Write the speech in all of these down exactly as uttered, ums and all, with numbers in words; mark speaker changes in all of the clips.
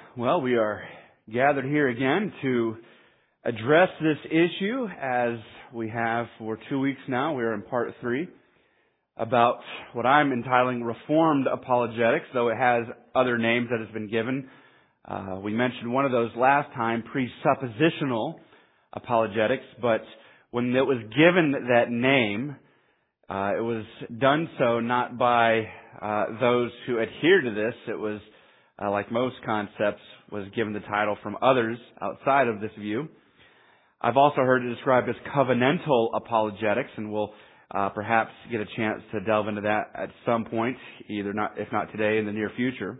Speaker 1: Well, we are gathered here again to address this issue as we have for two weeks now. We are in part three about what I'm entitling Reformed Apologetics, though it has other names that has been given. Uh, we mentioned one of those last time, presuppositional apologetics, but when it was given that name, uh, it was done so not by uh, those who adhere to this. It was Uh, like most concepts, was given the title from others outside of this view. I've also heard it described as covenantal apologetics, and we'll uh, perhaps get a chance to delve into that at some point, either not, if not today, in the near future.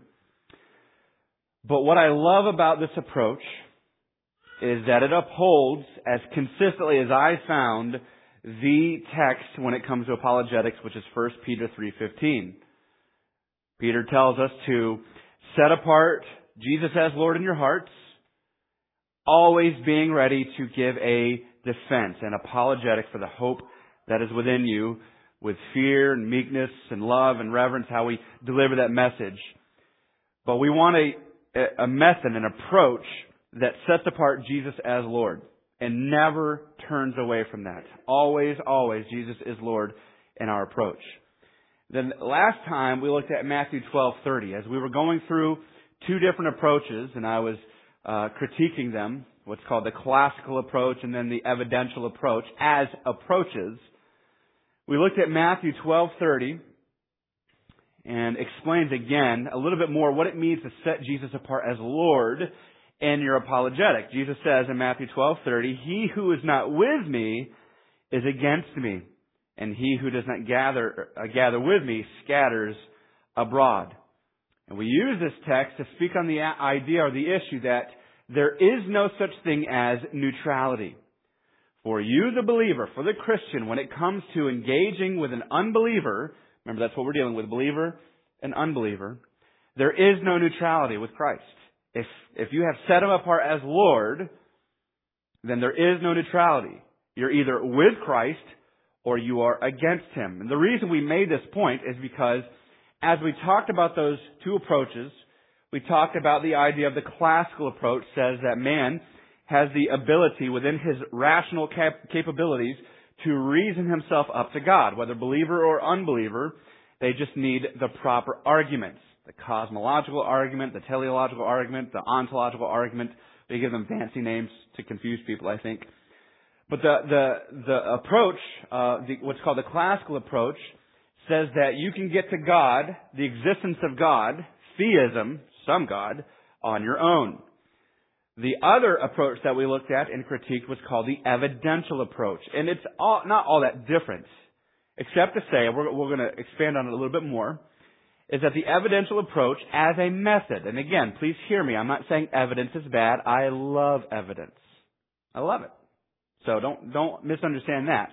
Speaker 1: But what I love about this approach is that it upholds, as consistently as I found, the text when it comes to apologetics, which is First Peter three fifteen. Peter tells us to set apart Jesus as Lord in your hearts, always being ready to give a defense, an apologetic for the hope that is within you, with fear and meekness and love and reverence, how we deliver that message. But we want a, a method, an approach that sets apart Jesus as Lord and never turns away from that. Always, always, Jesus is Lord in our approach. Then last time we looked at Matthew twelve thirty as we were going through two different approaches, and I was uh, critiquing them, what's called the classical approach and then the evidential approach as approaches. We looked at Matthew twelve thirty and explains again a little bit more what it means to set Jesus apart as Lord in your apologetic. Jesus says in Matthew twelve thirty, "He who is not with me is against me, and he who does not gather uh, gather with me scatters abroad." And we use this text to speak on the idea or the issue that there is no such thing as neutrality. For you, the believer, for the Christian, when it comes to engaging with an unbeliever, remember that's what we're dealing with, believer and unbeliever, there is no neutrality with Christ. If, if you have set Him apart as Lord, then there is no neutrality. You're either with Christ or you are against Him. And the reason we made this point is because as we talked about those two approaches, we talked about the idea of the classical approach says that man has the ability within his rational cap- capabilities to reason himself up to God. Whether believer or unbeliever, they just need the proper arguments. The cosmological argument, the teleological argument, the ontological argument. They give them fancy names to confuse people, I think. But the the the approach, uh, the, what's called the classical approach, says that you can get to God, the existence of God, theism, some God, on your own. The other approach that we looked at and critiqued was called the evidential approach. And it's all, not all that different, except to say, we're, we're going to expand on it a little bit more, is that the evidential approach as a method, and again, please hear me, I'm not saying evidence is bad. I love evidence. I love it. So don't, don't misunderstand that.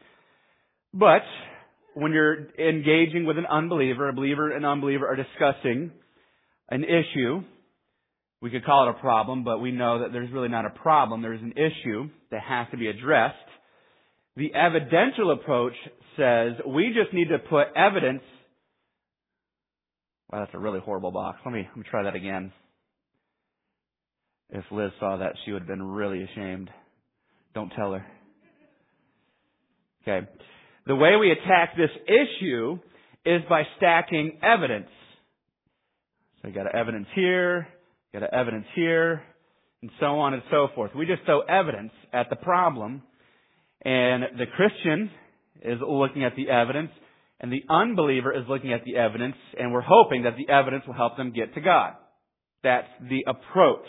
Speaker 1: But when you're engaging with an unbeliever, a believer and unbeliever are discussing an issue, we could call it a problem, but we know that there's really not a problem. There's an issue that has to be addressed. The evidential approach says we just need to put evidence. Wow, that's a really horrible box. Let me, let me try that again. If Liz saw that, she would have been really ashamed. Don't tell her. Okay. The way we attack this issue is by stacking evidence. So you got evidence here, you got evidence here, and so on and so forth. We just throw evidence at the problem, and the Christian is looking at the evidence, and the unbeliever is looking at the evidence, and we're hoping that the evidence will help them get to God. That's the approach.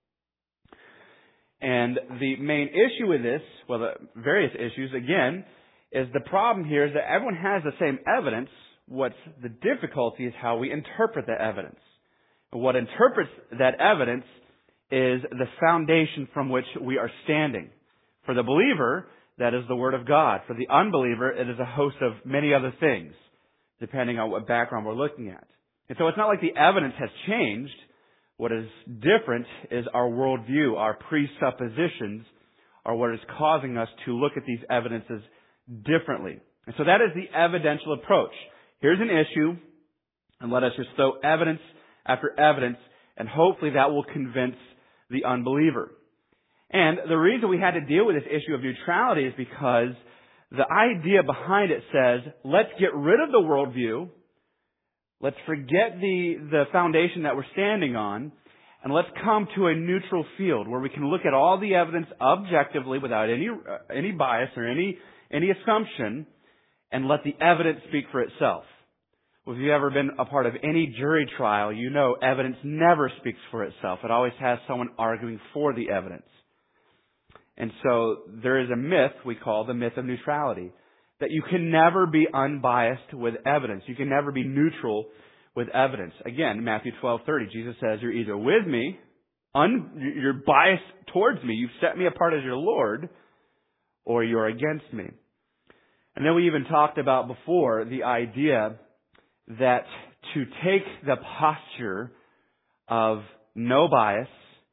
Speaker 1: And the main issue with this, well, the various issues, again, is the problem here is that everyone has the same evidence. What's the difficulty is how we interpret the evidence. And what interprets that evidence is the foundation from which we are standing. For the believer, that is the Word of God. For the unbeliever, it is a host of many other things, depending on what background we're looking at. And so it's not like the evidence has changed. What is different is our worldview, our presuppositions, are what is causing us to look at these evidences differently. And so that is the evidential approach. Here's an issue, and let us just throw evidence after evidence And hopefully that will convince the unbeliever. And the reason we had to deal with this issue of neutrality is because the idea behind it says, let's get rid of the worldview, let's forget the, the foundation that we're standing on, and let's come to a neutral field where we can look at all the evidence objectively without any, uh, any bias or any, any assumption, and let the evidence speak for itself. Well, if you've ever been a part of any jury trial, you know evidence never speaks for itself. It always has someone arguing for the evidence. And so there is a myth we call the myth of neutrality, that you can never be unbiased with evidence. You can never be neutral with evidence. Again, Matthew twelve thirty, Jesus says, you're either with me, un, you're biased towards me, you've set me apart as your Lord, or you're against me. And then we even talked about before the idea that to take the posture of no bias,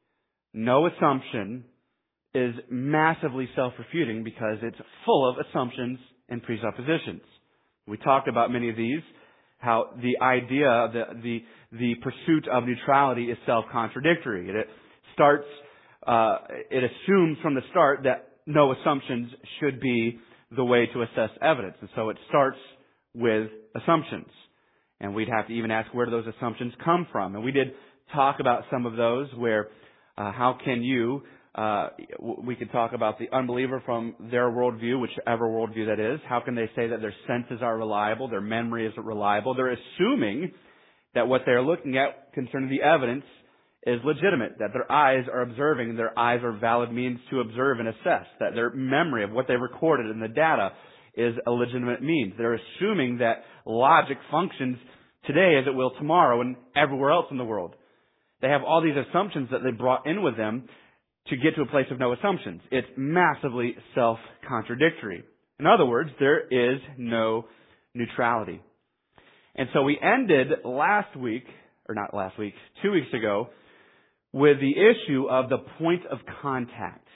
Speaker 1: no assumption, is massively self-refuting because it's full of assumptions and presuppositions. We talked about many of these, how the idea, the the, the pursuit of neutrality is self-contradictory. It starts, uh, it assumes from the start that no assumptions should be the way to assess evidence. And so it starts with assumptions. And we'd have to even ask where do those assumptions come from. And we did talk about some of those where uh, how can you Uh, we could talk about the unbeliever from their worldview, whichever worldview that is. How can they say that their senses are reliable, their memory is reliable? They're assuming that what they're looking at concerning the evidence is legitimate, that their eyes are observing, their eyes are valid means to observe and assess, that their memory of what they've recorded in the data is a legitimate means. They're assuming that logic functions today as it will tomorrow and everywhere else in the world. They have all these assumptions that they brought in with them to get to a place of no assumptions. It's massively self-contradictory. In other words, there is no neutrality. And so we ended last week, or not last week, two weeks ago, with the issue of the point of contact.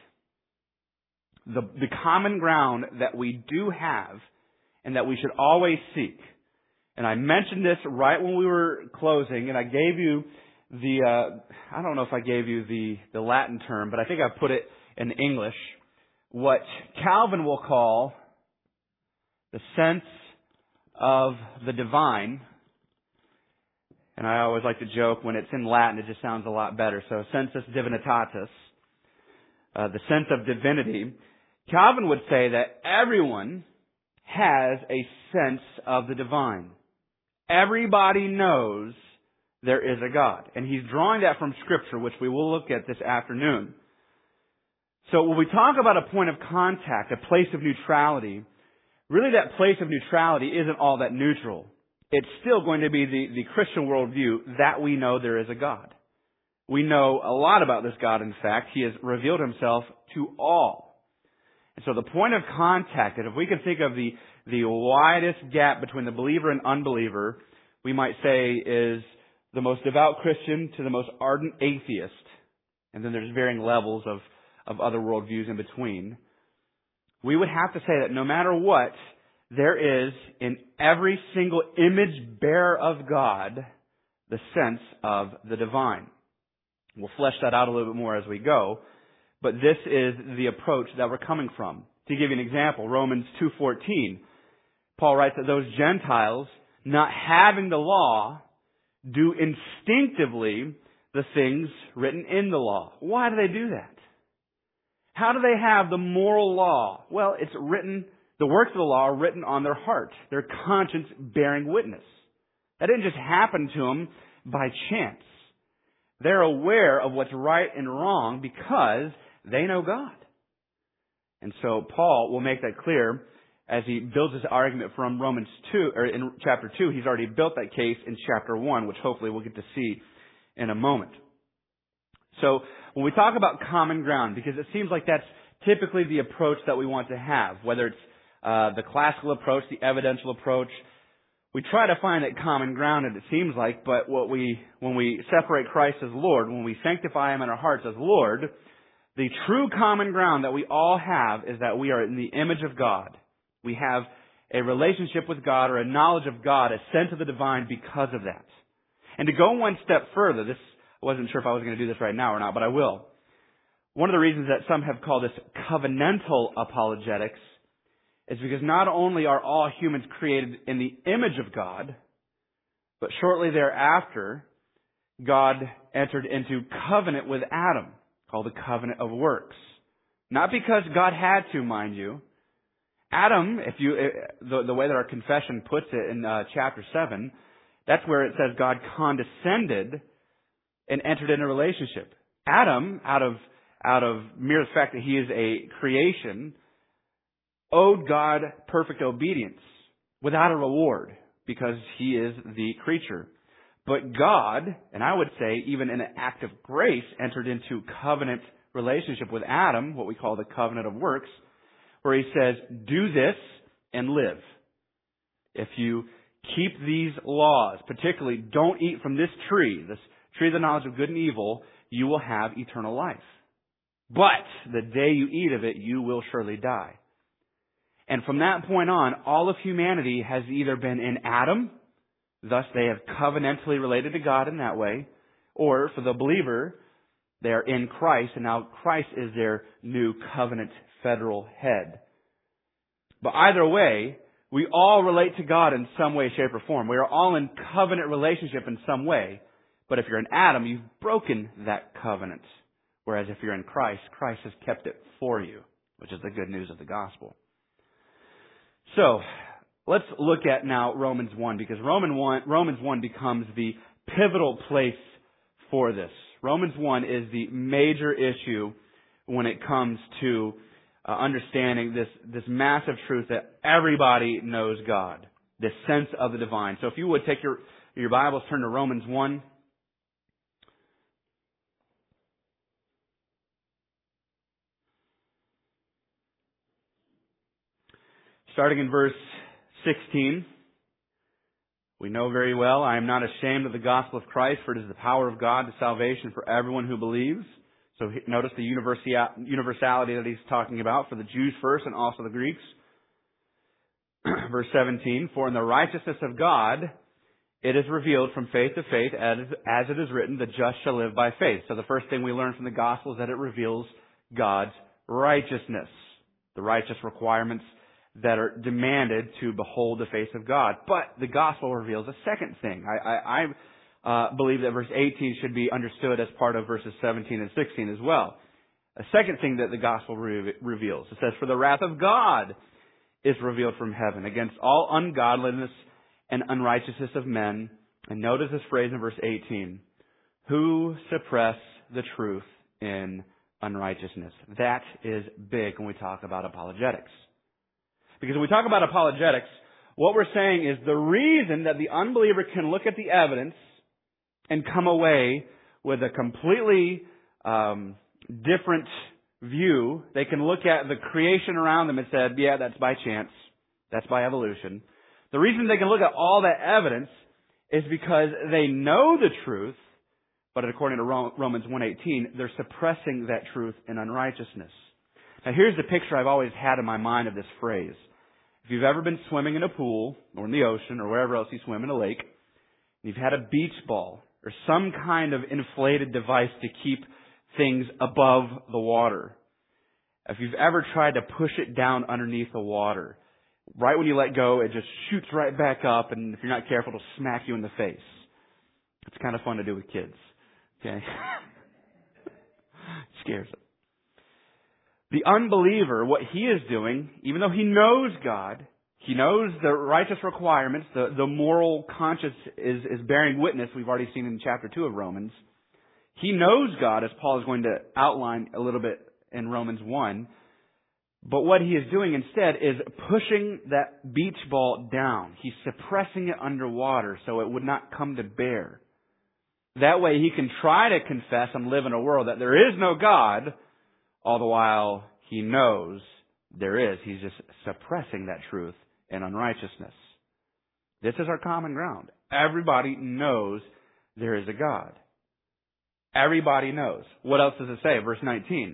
Speaker 1: The, the common ground that we do have and that we should always seek. And I mentioned this right when we were closing, and I gave you The, uh, I don't know if I gave you the, the Latin term, but I think I put it in English. What Calvin will call the sense of the divine. And I always like to joke when it's in Latin, it just sounds a lot better. So sensus divinitatis, uh, the sense of divinity. Calvin would say that everyone has a sense of the divine. Everybody knows there is a God. And he's drawing that from Scripture, which we will look at this afternoon. So when we talk about a point of contact, a place of neutrality, really that place of neutrality isn't all that neutral. It's still going to be the, the Christian worldview that we know there is a God. We know a lot about this God, in fact. He has revealed himself to all. And so the point of contact, and if we can think of the, the widest gap between the believer and unbeliever, we might say is the most devout Christian to the most ardent atheist. And then there's varying levels of, of other worldviews in between. We would have to say that no matter what, there is in every single image bearer of God the sense of the divine. We'll flesh that out a little bit more as we go. But this is the approach that we're coming from. To give you an example, Romans two fourteen, Paul writes that those Gentiles, not having the law, do instinctively the things written in the law. Why do they do that? How do they have the moral law? Well, it's written, the works of the law are written on their heart, their conscience bearing witness. That didn't just happen to them by chance. They're aware of what's right and wrong because they know God. And so Paul will make that clear as he builds his argument from Romans two, or in chapter two. He's already built that case in chapter one, which hopefully we'll get to see in a moment. So when we talk about common ground, because it seems like that's typically the approach that we want to have, whether it's uh, the classical approach, the evidential approach, we try to find that common ground, and it seems like, but what we, when we separate Christ as Lord, when we sanctify Him in our hearts as Lord, the true common ground that we all have is that we are in the image of God. We have a relationship with God or a knowledge of God, a sense of the divine because of that. And to go one step further, this I wasn't sure if I was going to do this right now or not, but I will. One of the reasons that some have called this covenantal apologetics is because not only are all humans created in the image of God, but shortly thereafter, God entered into covenant with Adam, called the covenant of works. Not because God had to, mind you. Adam, if you, the, the way that our confession puts it in uh, chapter seven, that's where it says God condescended and entered into a relationship. Adam, out of, out of mere fact that he is a creation, owed God perfect obedience without a reward because he is the creature. But God, and I would say even in an act of grace, entered into covenant relationship with Adam, what we call the covenant of works, where he says, do this and live. If you keep these laws, particularly don't eat from this tree, this tree of the knowledge of good and evil, you will have eternal life. But the day you eat of it, you will surely die. And from that point on, all of humanity has either been in Adam, thus they have covenantally related to God in that way, or for the believer, they are in Christ, and now Christ is their new covenant federal head. But either way, we all relate to God in some way, shape, or form. We are all in covenant relationship in some way. But if you're in Adam, you've broken that covenant. Whereas if you're in Christ, Christ has kept it for you, which is the good news of the gospel. So, let's look at now Romans one, because Romans one, Romans one becomes the pivotal place for this. Romans one is the major issue when it comes to uh, understanding this, this massive truth that everybody knows God, this sense of the divine. So if you would take your, your Bibles, turn to Romans one. Starting in verse sixteen. We know very well, I am not ashamed of the gospel of Christ, for it is the power of God to salvation for everyone who believes. So notice the universality that he's talking about for the Jews first and also the Greeks. Verse seventeen, for in the righteousness of God it is revealed from faith to faith, as, as it is written, the just shall live by faith. So the first thing we learn from the gospel is that it reveals God's righteousness, the righteous requirements that are demanded to behold the face of God. But the gospel reveals a second thing. I, I, I uh, believe that verse eighteen should be understood as part of verses seventeen and sixteen as well. A second thing that the gospel re- reveals. It says, for the wrath of God is revealed from heaven against all ungodliness and unrighteousness of men. And notice this phrase in verse eighteen. Who suppress the truth in unrighteousness. That is big when we talk about apologetics. Because when we talk about apologetics, what we're saying is the reason that the unbeliever can look at the evidence and come away with a completely um, different view. They can look at the creation around them and say, yeah, that's by chance. That's by evolution. The reason they can look at all that evidence is because they know the truth, but according to Romans one eighteen, they're suppressing that truth in unrighteousness. Now here's the picture I've always had in my mind of this phrase. If you've ever been swimming in a pool, or in the ocean, or wherever else you swim in a lake, and you've had a beach ball, or some kind of inflated device to keep things above the water. If you've ever tried to push it down underneath the water, right when you let go, it just shoots right back up, and if you're not careful, it'll smack you in the face. It's kind of fun to do with kids. Okay? Scares them. The unbeliever, what he is doing, even though he knows God, he knows the righteous requirements, the, the moral conscience is, is bearing witness, we've already seen in chapter two of Romans. He knows God, as Paul is going to outline a little bit in Romans one. But what he is doing instead is pushing that beach ball down. He's suppressing it underwater so it would not come to bear. That way he can try to confess and live in a world that there is no God, all the while he knows there is. He's just suppressing that truth in unrighteousness. This is our common ground. Everybody knows there is a God. Everybody knows. What else does it say? Verse nineteen.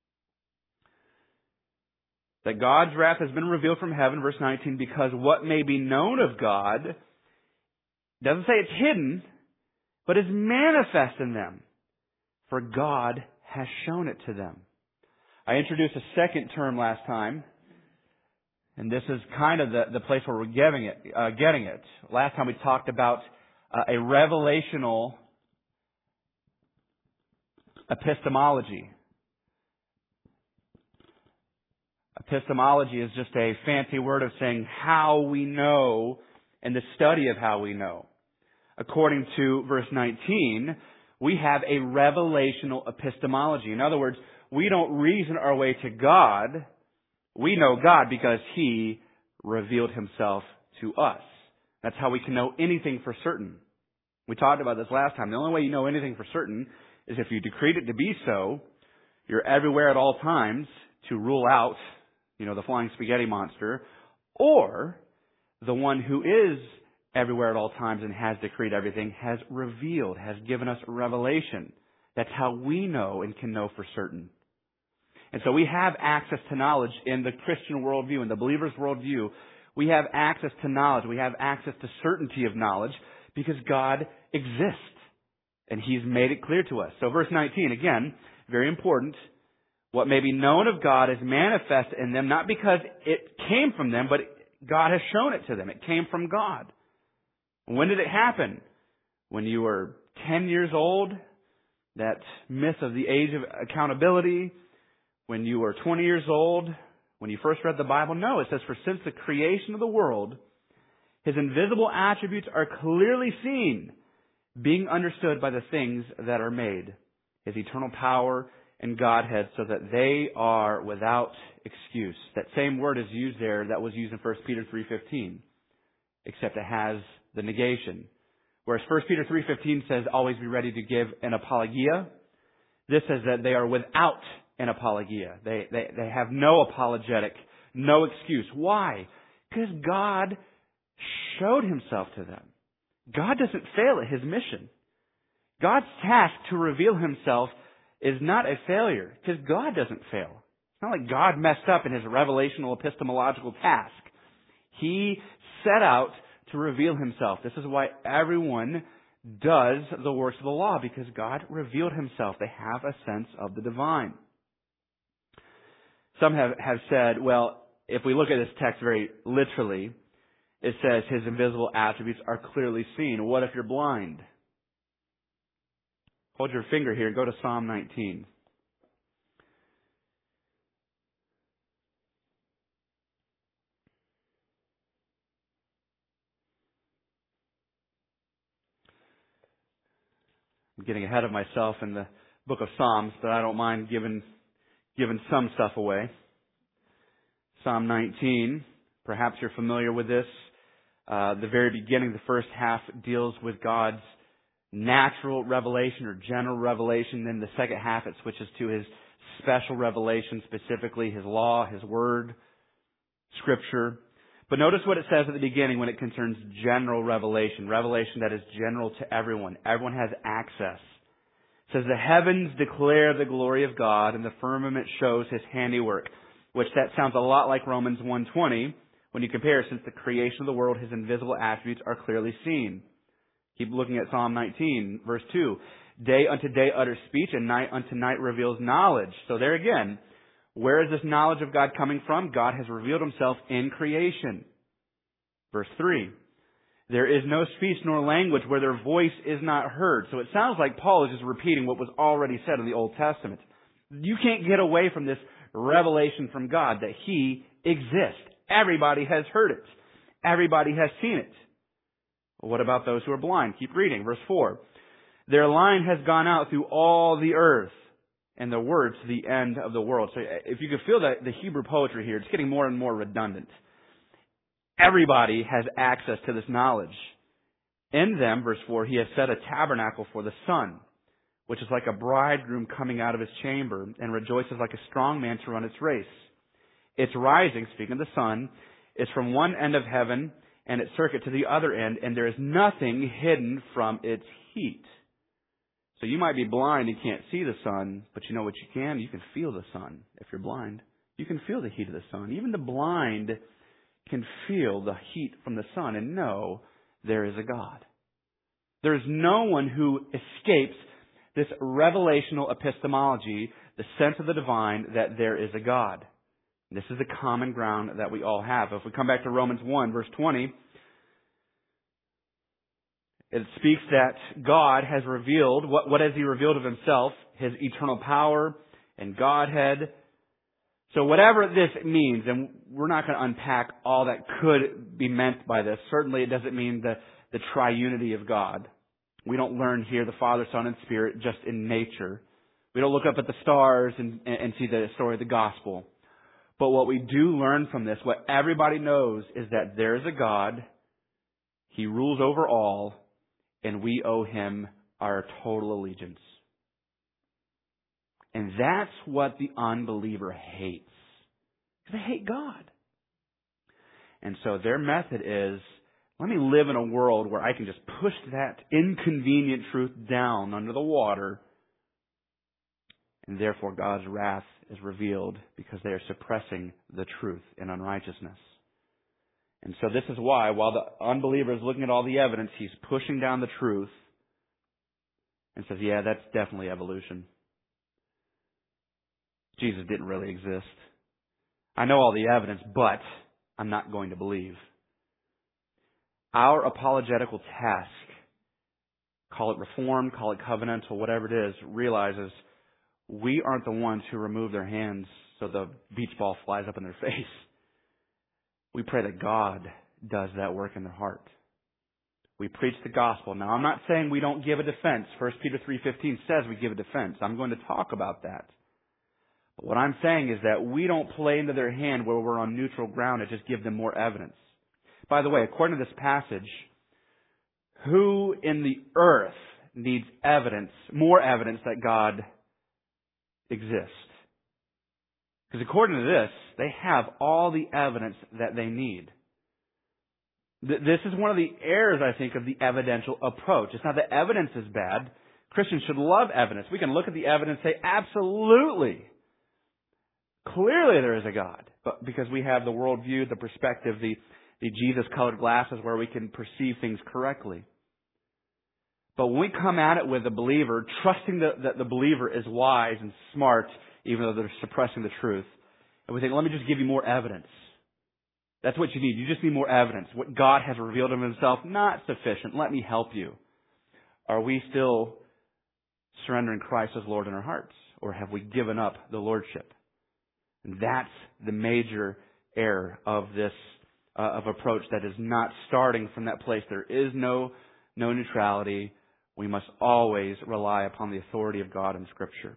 Speaker 1: That God's wrath has been revealed from heaven, verse nineteen, because what may be known of God, doesn't say it's hidden, but is manifest in them. for God has shown it to them. I introduced a second term last time, and this is kind of the, the place where we're getting it, uh, getting it. Last time we talked about uh, a revelational epistemology. Epistemology is just a fancy word of saying how we know and the study of how we know. According to verse nineteen, we have a revelational epistemology. In other words, we don't reason our way to God. We know God because He revealed Himself to us. That's how we can know anything for certain. We talked about this last time. The only way you know anything for certain is if you decreed it to be so. You're everywhere at all times to rule out, you know, the flying spaghetti monster, or the one who is everywhere at all times and has decreed everything has revealed, has given us revelation. That's how we know and can know for certain. And so we have access to knowledge in the Christian worldview, in the believer's worldview. We have access to knowledge. We have access to certainty of knowledge because God exists and He's made it clear to us. So verse nineteen, again, very important. What may be known of God is manifest in them, not because it came from them, but God has shown it to them. It came from God. When did it happen? When you were ten years old? That myth of the age of accountability? When you were twenty years old? When you first read the Bible? No, it says, for since the creation of the world, His invisible attributes are clearly seen, being understood by the things that are made. His eternal power and Godhead, so that they are without excuse. That same word is used there that was used in First Peter three fifteen, except it has the negation. Whereas First Peter three fifteen says, always be ready to give an apologia. This says that they are without an apologia. They, they, they have no apologetic, no excuse. Why? Because God showed Himself to them. God doesn't fail at His mission. God's task to reveal Himself is not a failure, because God doesn't fail. It's not like God messed up in His revelational epistemological task. He set out to reveal Himself. This is why everyone does the works of the law, because God revealed Himself. They have a sense of the divine. Some have, have said, well, if we look at this text very literally, it says His invisible attributes are clearly seen. What if you're blind? Hold your finger here and go to Psalm nineteen. I'm getting ahead of myself in the book of Psalms, but I don't mind giving, giving some stuff away. Psalm nineteen, perhaps you're familiar with this. Uh, the very beginning, the first half deals with God's natural revelation or general revelation. Then the second half, it switches to His special revelation, specifically His law, His word, Scripture. But notice what it says at the beginning when it concerns general revelation, revelation that is general to everyone. Everyone has access. It says, the heavens declare the glory of God, and the firmament shows His handiwork, which that sounds a lot like Romans one twenty when you compare, since the creation of the world, His invisible attributes are clearly seen. Keep looking at Psalm nineteen, verse two. Day unto day utters speech, and night unto night reveals knowledge. So there again, where is this knowledge of God coming from? God has revealed Himself in creation. Verse three. There is no speech nor language where their voice is not heard. So it sounds like Paul is just repeating what was already said in the Old Testament. You can't get away from this revelation from God that He exists. Everybody has heard it. Everybody has seen it. Well, what about those who are blind? Keep reading. Verse four. Their line has gone out through all the earth, and the word to the end of the world. So if you could feel the, the Hebrew poetry here, it's getting more and more redundant. Everybody has access to this knowledge. In them, verse four, He has set a tabernacle for the sun, which is like a bridegroom coming out of his chamber, and rejoices like a strong man to run its race. Its rising, speaking of the sun, is from one end of heaven, and its circuit to the other end, and there is nothing hidden from its heat. So you might be blind and can't see the sun, but you know what you can? You can feel the sun if you're blind. You can feel the heat of the sun. Even the blind can feel the heat from the sun and know there is a God. There is no one who escapes this revelational epistemology, the sense of the divine, that there is a God. This is the common ground that we all have. If we come back to Romans one, verse twenty, it speaks that God has revealed, what, what has He revealed of Himself? His eternal power and Godhead. So whatever this means, and we're not going to unpack all that could be meant by this. Certainly it doesn't mean the, the triunity of God. We don't learn here the Father, Son, and Spirit just in nature. We don't look up at the stars and, and see the story of the gospel. But what we do learn from this, what everybody knows, is that there is a God. He rules over all, and we owe Him our total allegiance. And that's what the unbeliever hates. They hate God. And so their method is, let me live in a world where I can just push that inconvenient truth down under the water, and therefore God's wrath is revealed because they are suppressing the truth in unrighteousness. And so this is why, while the unbeliever is looking at all the evidence, he's pushing down the truth and says, yeah, that's definitely evolution. Jesus didn't really exist. I know all the evidence, but I'm not going to believe. Our apologetical task, call it reform, call it covenantal, whatever it is, realizes we aren't the ones who remove their hands so the beach ball flies up in their face. We pray that God does that work in their heart. We preach the gospel. Now, I'm not saying we don't give a defense. First Peter three fifteen says we give a defense. I'm going to talk about that. But what I'm saying is that we don't play into their hand where we're on neutral ground and just give them more evidence. By the way, according to this passage, who in the earth needs evidence, more evidence that God exists? Because according to this, they have all the evidence that they need. This is one of the errors, I think, of the evidential approach. It's not that evidence is bad. Christians should love evidence. We can look at the evidence and say, absolutely, clearly there is a God. But because we have the worldview, the perspective, the, the Jesus-colored glasses where we can perceive things correctly. But when we come at it with a believer, trusting that, that the believer is wise and smart, even though they're suppressing the truth, and we think, let me just give you more evidence. That's what you need. You just need more evidence. What God has revealed of Himself, not sufficient. Let me help you. Are we still surrendering Christ as Lord in our hearts? Or have we given up the Lordship? And that's the major error of this uh, of approach that is not starting from that place. There is no, no neutrality. We must always rely upon the authority of God in Scripture.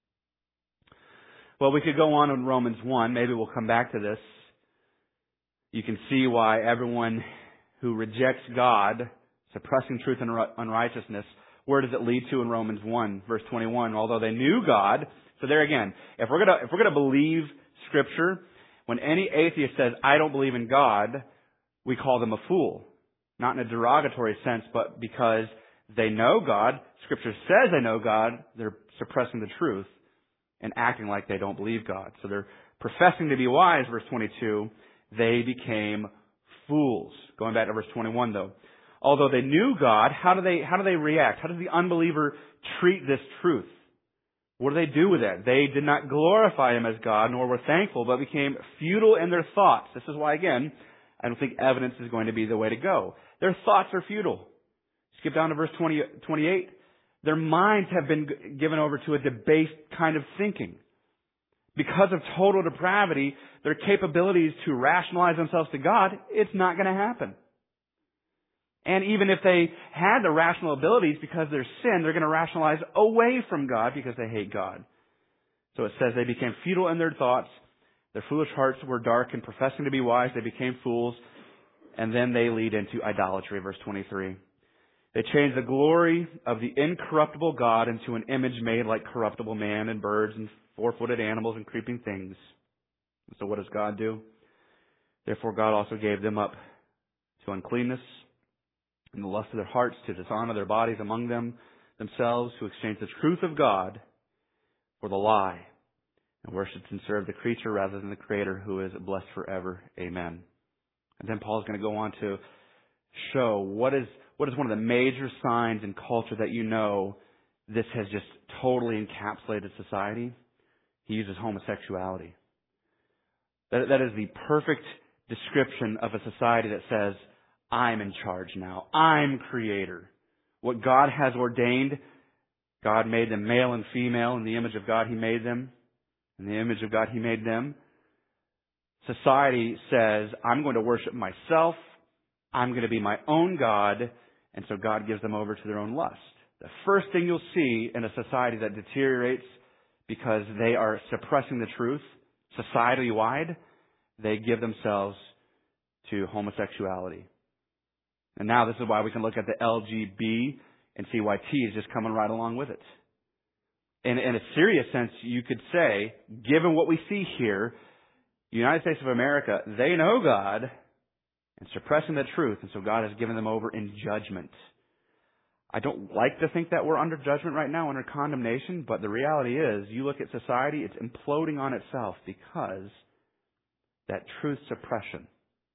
Speaker 1: Well, we could go on in Romans one. Maybe we'll come back to this. You can see why everyone who rejects God, suppressing truth and unrighteousness, where does it lead to in Romans one, verse twenty-one? Although they knew God, so there again, if we're gonna if we're gonna believe Scripture, when any atheist says, "I don't believe in God," we call them a fool, not in a derogatory sense, but because they know God. Scripture says they know God. They're suppressing the truth and acting like they don't believe God. So they're professing to be wise. Verse twenty-two. They became fools. Going back to verse twenty-one though. Although they knew God, how do they, how do they react? How does the unbeliever treat this truth? What do they do with it? They did not glorify Him as God, nor were thankful, but became futile in their thoughts. This is why, again, I don't think evidence is going to be the way to go. Their thoughts are futile. Skip down to verse twenty, twenty-eight. Their minds have been given over to a debased kind of thinking. Because of total depravity, their capabilities to rationalize themselves to God, it's not going to happen. And even if they had the rational abilities because of their sin, they're going to rationalize away from God because they hate God. So it says they became futile in their thoughts. Their foolish hearts were dark, and professing to be wise, they became fools. And then they lead into idolatry, verse twenty-three. They changed the glory of the incorruptible God into an image made like corruptible man and birds and four-footed animals and creeping things. So what does God do? Therefore God also gave them up to uncleanness and the lust of their hearts, to dishonor their bodies among them themselves, who exchanged the truth of God for the lie, and worshipped and served the creature rather than the Creator, who is blessed forever. Amen. And then Paul is going to go on to show what is what is one of the major signs in culture that you know this has just totally encapsulated society. He uses homosexuality. That, that is the perfect description of a society that says, I'm in charge now. I'm creator. What God has ordained, God made them male and female. In the image of God, He made them. In the image of God, He made them. Society says, I'm going to worship myself. I'm going to be my own God. And so God gives them over to their own lust. The first thing you'll see in a society that deteriorates because they are suppressing the truth, society-wide, they give themselves to homosexuality. And now this is why we can look at the L G B and see why T is just coming right along with it. In, in a serious sense, you could say, given what we see here, the United States of America, they know God and suppressing the truth, and so God has given them over in judgment. I don't like to think that we're under judgment right now, under condemnation, but the reality is, you look at society, it's imploding on itself because that truth suppression.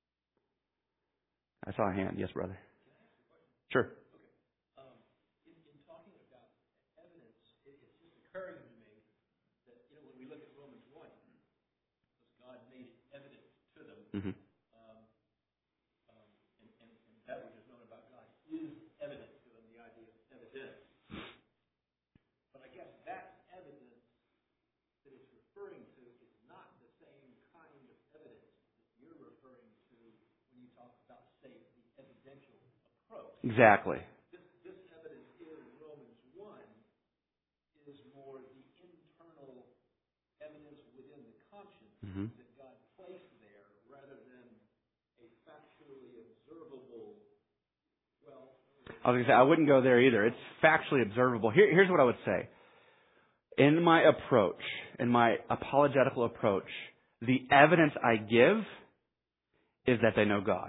Speaker 1: I saw a hand. Yes, brother. Sure. Mm-hmm.
Speaker 2: Um, um, and, and, and that which is known about God is evident to them, the idea of evidence. But I guess that evidence that it's referring to is not the same kind of evidence that you're referring to when you talk about, say, the evidential approach.
Speaker 1: Exactly.
Speaker 2: This, this evidence here in Romans one is more the internal evidence within the conscience.
Speaker 1: Mm-hmm. I was going to say, I wouldn't go there either. It's factually observable. Here, here's what I would say. In my approach, in my apologetical approach, the evidence I give is that they know God.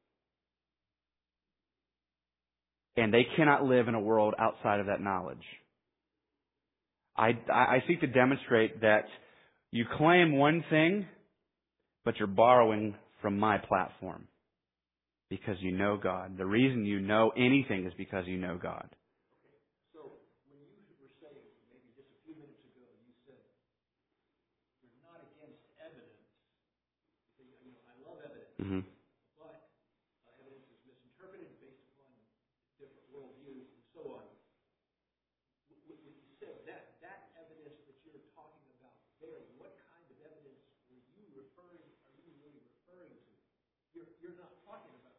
Speaker 1: And they cannot live in a world outside of that knowledge. I, I seek to demonstrate that you claim one thing, but you're borrowing from my platform. Because you know God. The reason you know anything is because you know God.
Speaker 2: Okay. So when you were saying, maybe just a few minutes ago, you said you're not against evidence. You know, I love evidence.
Speaker 1: Mm-hmm.
Speaker 2: But uh, evidence is misinterpreted based upon different worldviews and so on. When you said that, that evidence that you're talking about there, what kind of evidence were you referring, are you really referring to? You're, you're not talking about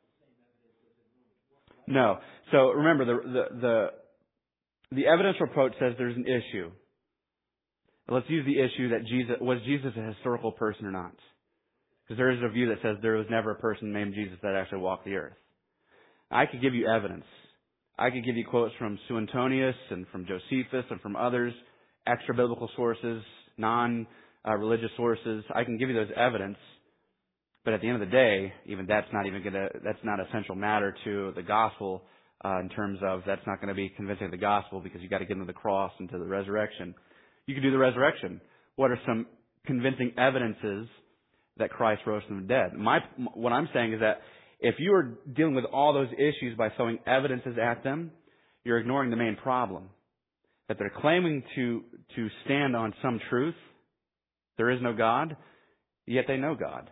Speaker 1: No. So remember, the, the the the evidential approach says there's an issue. Let's use the issue that Jesus was Jesus a historical person or not? Because there is a view that says there was never a person named Jesus that actually walked the earth. I could give you evidence. I could give you quotes from Suetonius and from Josephus and from others, extra biblical sources, non uh, religious sources. I can give you those evidence. But at the end of the day, even that's not even going to, that's not a central matter to the gospel uh, in terms of that's not going to be convincing of the gospel because you got to get into the cross and to the resurrection. You can do the resurrection. What are some convincing evidences that Christ rose from the dead? My, what I'm saying is that if you are dealing with all those issues by throwing evidences at them, you're ignoring the main problem. That they're claiming to, to stand on some truth. There is no God, yet they know God.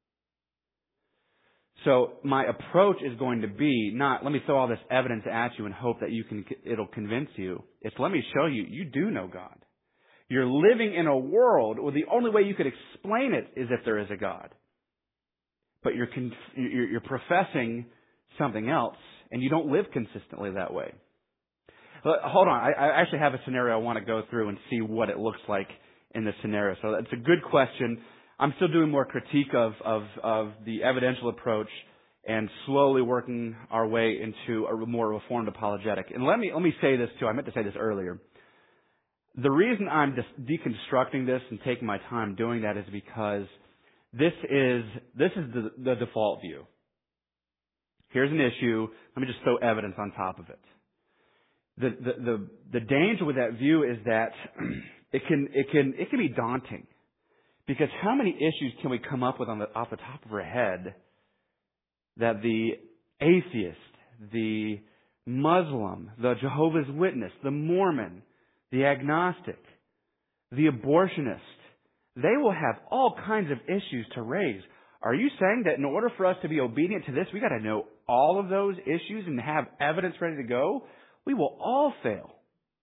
Speaker 1: So my approach is going to be not, let me throw all this evidence at you and hope that you can, it'll convince you. It's let me show you, you do know God. You're living in a world where the only way you could explain it is if there is a God. But you're, you're, you're professing something else, and you don't live consistently that way. But hold on, I, I actually have a scenario I want to go through and see what it looks like in this scenario. So it's a good question. I'm still doing more critique of, of, of the evidential approach and slowly working our way into a more reformed apologetic. And let me, let me say this too. I meant to say this earlier. The reason I'm just deconstructing this and taking my time doing that is because this is, this is the, the default view. Here's an issue. Let me just throw evidence on top of it. The, the, the, the danger with that view is that it can, it can, it can be daunting. Because how many issues can we come up with on the, off the top of our head that the atheist, the Muslim, the Jehovah's Witness, the Mormon, the agnostic, the abortionist. They will have all kinds of issues to raise. Are you saying that in order for us to be obedient to this, we got to know all of those issues and have evidence ready to go? We will all fail.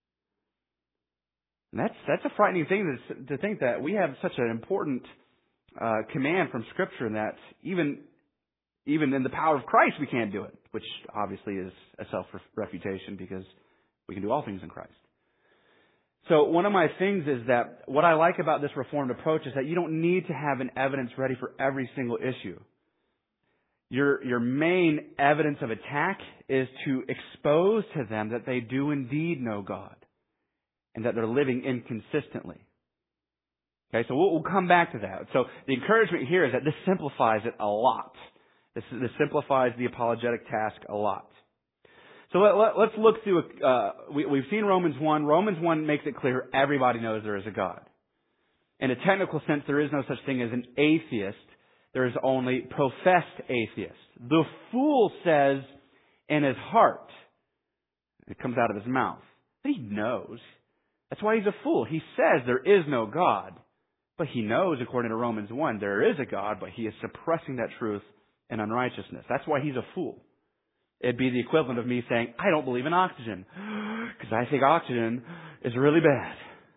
Speaker 1: And that's that's a frightening thing to, to think that we have such an important uh, command from Scripture that even even in the power of Christ we can't do it, which obviously is a self-refutation because we can do all things in Christ. So one of my things is that what I like about this Reformed approach is that you don't need to have an evidence ready for every single issue. Your, your main evidence of attack is to expose to them that they do indeed know God and that they're living inconsistently. Okay, so we'll, we'll come back to that. So the encouragement here is that this simplifies it a lot. This, this simplifies the apologetic task a lot. So let, let, let's look through, uh, we, we've seen Romans one. Romans one makes it clear everybody knows there is a God. In a technical sense, there is no such thing as an atheist. There is only professed atheist. The fool says in his heart, it comes out of his mouth, he knows. That's why he's a fool. He says there is no God, but he knows, according to Romans one, there is a God, but he is suppressing that truth in unrighteousness. That's why he's a fool. It'd be the equivalent of me saying, I don't believe in oxygen, because I think oxygen is really bad.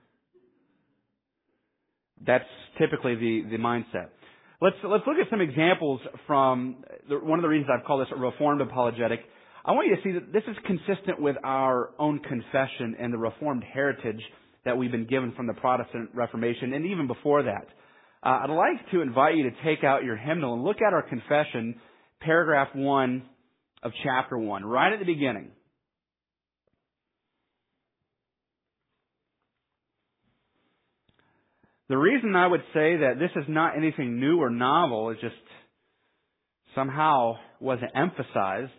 Speaker 1: That's typically the, the mindset. Let's, let's look at some examples from the, one of the reasons I've called this a Reformed apologetic. I want you to see that this is consistent with our own confession and the Reformed heritage that we've been given from the Protestant Reformation and even before that. Uh, I'd like to invite you to take out your hymnal and look at our confession, paragraph one of chapter one, right at the beginning. The reason I would say that this is not anything new or novel, it just somehow wasn't emphasized,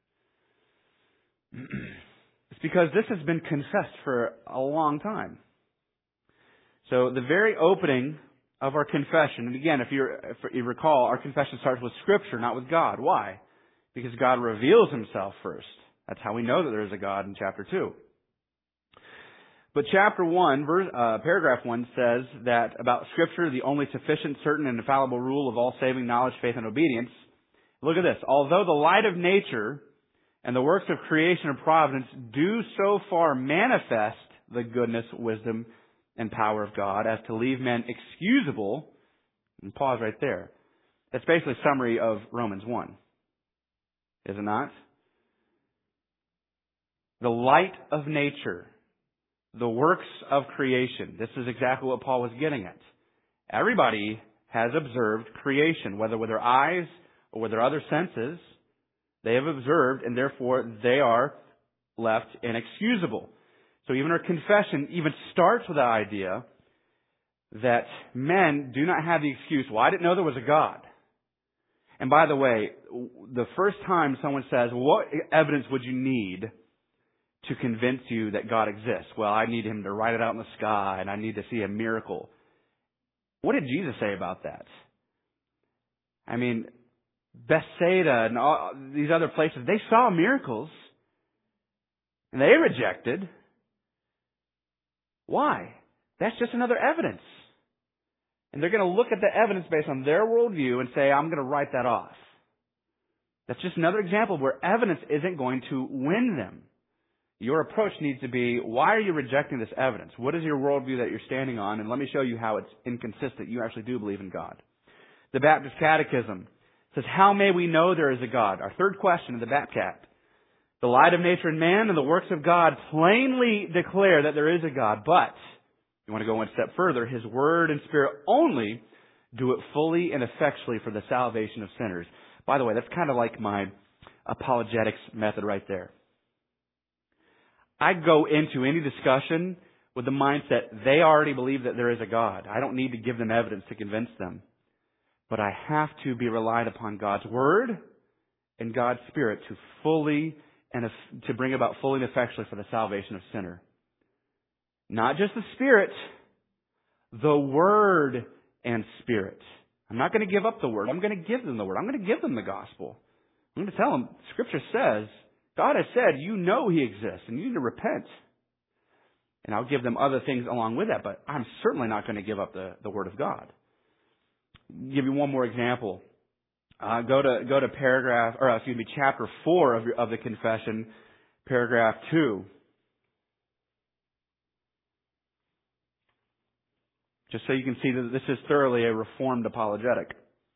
Speaker 1: it's because this has been confessed for a long time. So the very opening of our confession, and again, if, you're, if you recall, our confession starts with Scripture, not with God. Why? Because God reveals Himself first. That's how we know that there is a God in chapter two. But chapter one, verse, uh, paragraph one says that about Scripture, the only sufficient, certain, and infallible rule of all saving knowledge, faith, and obedience. Look at this. Although the light of nature and the works of creation and providence do so far manifest the goodness, wisdom, and power of God as to leave men excusable, and pause right there. That's basically a summary of Romans one. Is it not? The light of nature, the works of creation. This is exactly what Paul was getting at. Everybody has observed creation, whether with their eyes or with their other senses. They have observed, and therefore they are left inexcusable. So even our confession even starts with the idea that men do not have the excuse, well, I didn't know there was a God. And by the way, the first time someone says, what evidence would you need to convince you that God exists? Well, I need Him to write it out in the sky, and I need to see a miracle. What did Jesus say about that? I mean, Bethsaida and all these other places, they saw miracles, and they rejected. Why? That's just another evidence. And they're going to look at the evidence based on their worldview and say, I'm going to write that off. That's just another example where evidence isn't going to win them. Your approach needs to be, why are you rejecting this evidence? What is your worldview that you're standing on? And let me show you how it's inconsistent. You actually do believe in God. The Baptist Catechism says, how may we know there is a God? Our third question of the Baptcat. The light of nature and man and the works of God plainly declare that there is a God, but you want to go one step further, His Word and Spirit only do it fully and effectually for the salvation of sinners. By the way, that's kind of like my apologetics method right there. I go into any discussion with the mindset they already believe that there is a God. I don't need to give them evidence to convince them. But I have to be relied upon God's Word and God's Spirit to fully and to bring about fully and effectually for the salvation of sinner. Not just the Spirit, the Word and Spirit. I'm not going to give up the Word. I'm going to give them the Word. I'm going to give them the gospel. I'm going to tell them, Scripture says God has said, you know He exists, and you need to repent. And I'll give them other things along with that, but I'm certainly not going to give up the, the Word of God. I'll give you one more example. Uh, go to go to paragraph, or excuse me, chapter four of, your, of the confession, paragraph two. Just so you can see that this is thoroughly a Reformed apologetic.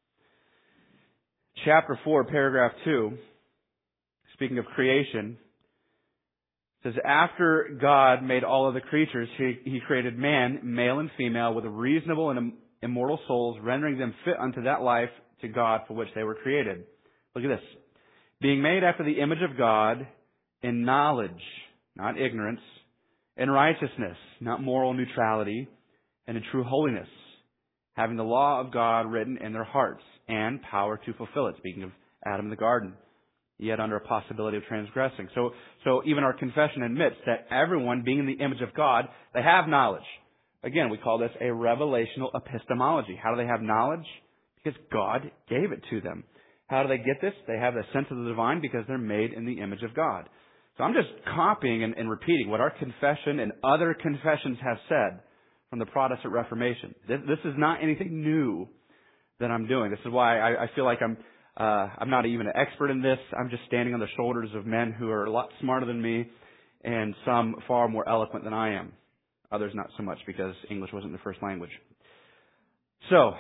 Speaker 1: Chapter four, paragraph two, speaking of creation, says, after God made all of the creatures, He, he created man, male and female, with reasonable and immortal souls, rendering them fit unto that life to God for which they were created. Look at this. Being made after the image of God in knowledge, not ignorance, in righteousness, not moral neutrality, and in true holiness, having the law of God written in their hearts and power to fulfill it. Speaking of Adam in the garden, yet under a possibility of transgressing. So, so even our confession admits that everyone, being in the image of God, they have knowledge. Again, we call this a revelational epistemology. How do they have knowledge? Because God gave it to them. How do they get this? They have the sense of the divine because they're made in the image of God. So I'm just copying and, and repeating what our confession and other confessions have said from the Protestant Reformation. This, this is not anything new that I'm doing. This is why I, I feel like I'm uh, I'm not even an expert in this. I'm just standing on the shoulders of men who are a lot smarter than me and some far more eloquent than I am. Others not so much because English wasn't their first language. So